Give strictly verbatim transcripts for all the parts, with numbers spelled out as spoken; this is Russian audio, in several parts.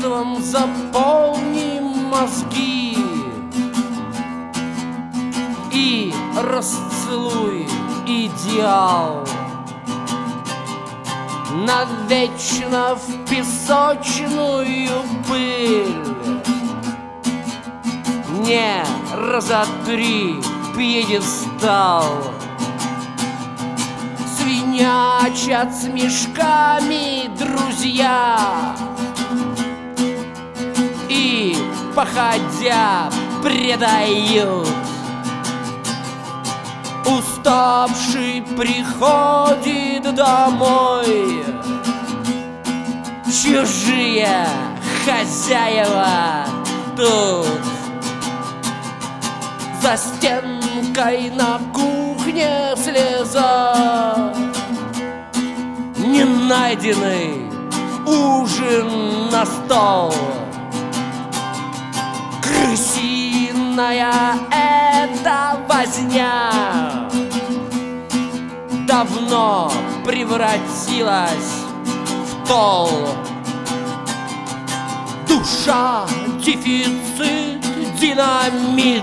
пространством заполни мозги и расцелуй идеал. Навечно в песочную пыль не разотри пьедестал. Свинячат с мешками друзья и, походя, предают. Уставший приходит домой, чужие хозяева тут. За стенкой на кухне слеза, не найденный ужин на стол. Крысиная эта возня давно превратилась в тол. Душа — дефицит, динамит.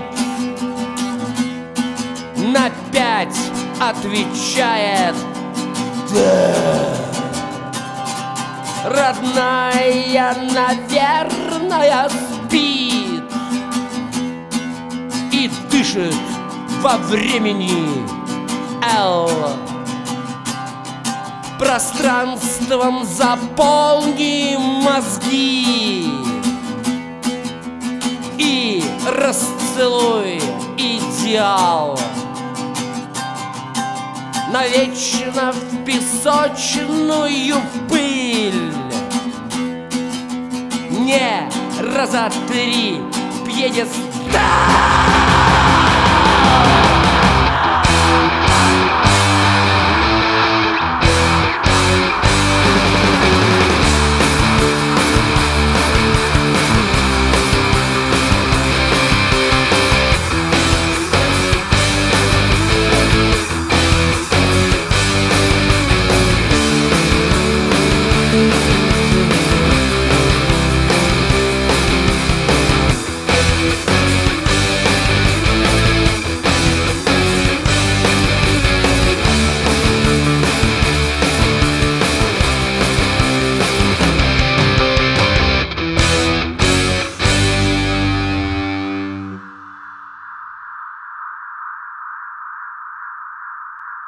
На пять отвечает да. Родная, наверное, спит и дышит во времени Л. Пространством заполни мозги и расцелуй идеал. Навечно в песочную пыль не разотри пьедестал.